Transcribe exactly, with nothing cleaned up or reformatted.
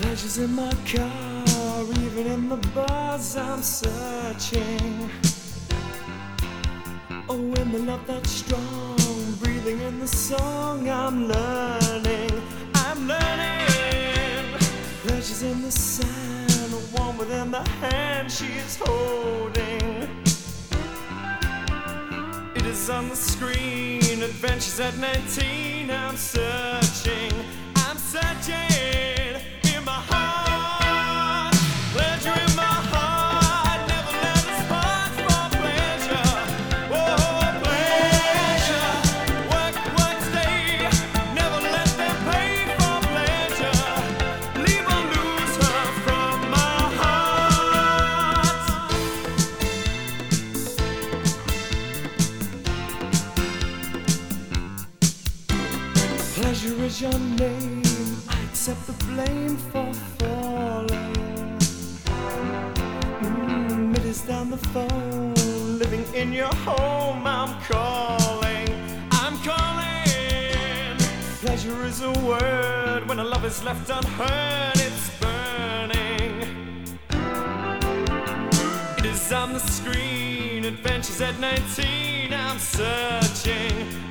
Pleasure's in my car, even in the bars I'm searching. Oh, in the love that's strong, breathing in the song I'm learning, I'm learning. Pleasure's in the sand, warm within the hand she is holding. It is on the screen, adventures at nineteen, I'm searching, I'm searching in my heart. Pleasure in my heart, never let us part for pleasure. Oh, pleasure, work, work, stay, never let them pay for pleasure. Leave or lose her from my heart. Pleasure is your name, I accept the blame for falling. Mm, it is down the phone, living in your home, I'm calling, I'm calling. Pleasure is a word, when a love is left unheard, it's burning. It is on the screen, adventures at nineteen, I'm searching,